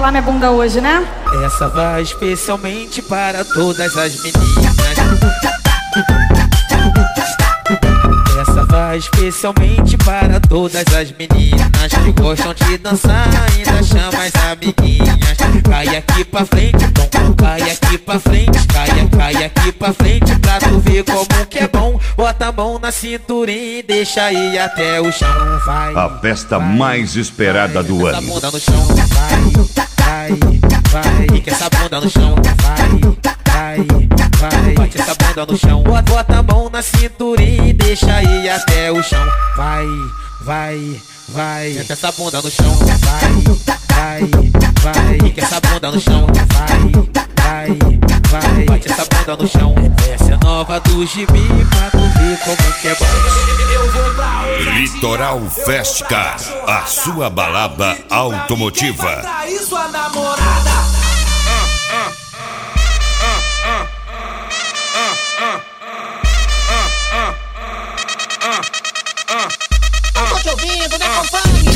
ralar minha bunda hoje, né? Essa vai especialmente para todas as meninas. Essa vai especialmente para todas as meninas que gostam de dançar, ainda chama as amiguinhas. Cai aqui pra frente, tom, cai aqui pra frente, cai aqui pra frente pra tu ver como que é bom. Bota a mão na cinturinha e deixa ir até o chão. Vai, a festa mais esperada do ano. Essa bunda no chão, vai, que essa bunda no chão, vai, bate essa bunda no chão. Bota a mão na cinturinha e deixa ir até o chão. Vai, senta essa bunda no chão. Vai, que essa bunda no chão. Vai, bate essa bunda no chão. Essa é nova do gibi pra tu ver como que é bom. Litoral Festcar, a sua balada automotiva. Vai trair sua namorada. Eu tô te ouvindo, me acompanhe.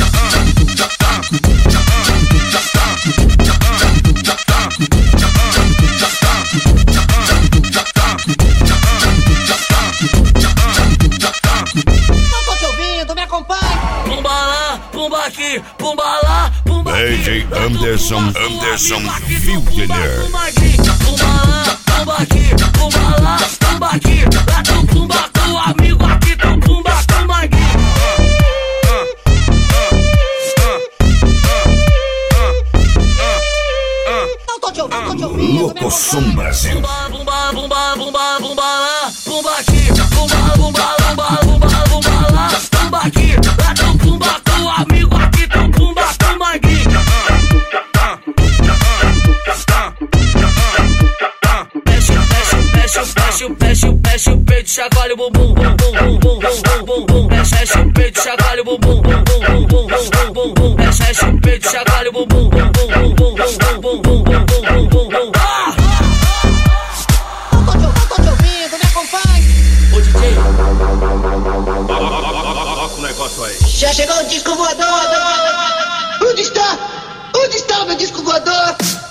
Não tô te ouvindo, me acompanhe. Pumba lá, pumba aqui, pumba lá, pumba aqui. DJ Anderson Wildner. Pumba lá, pumba aqui, pumba lá, pumba aqui. Lá tu pumba com o amigo, aqui tu pumba com o Magui. Não tô te ouvindo, Locosom Brasil. Pumba, pumba, pumba, pumba lá, pumba aqui, pumba, pumba, pumba, pumba, pumba lá, pumba aqui. Lá tu pumba com o amigo, aqui tu pumba com o Magui. Mexe o peito, chacoalha o bumbum, mexe o peito, chacoalha o bumbum, mexe o peito, chacoalha o bumbum, Tô te ouvindo, me acompanhe. Ô DJ, Coloca o negócio aí. Já chegou o disco voador. Onde está? Onde está o meu disco voador?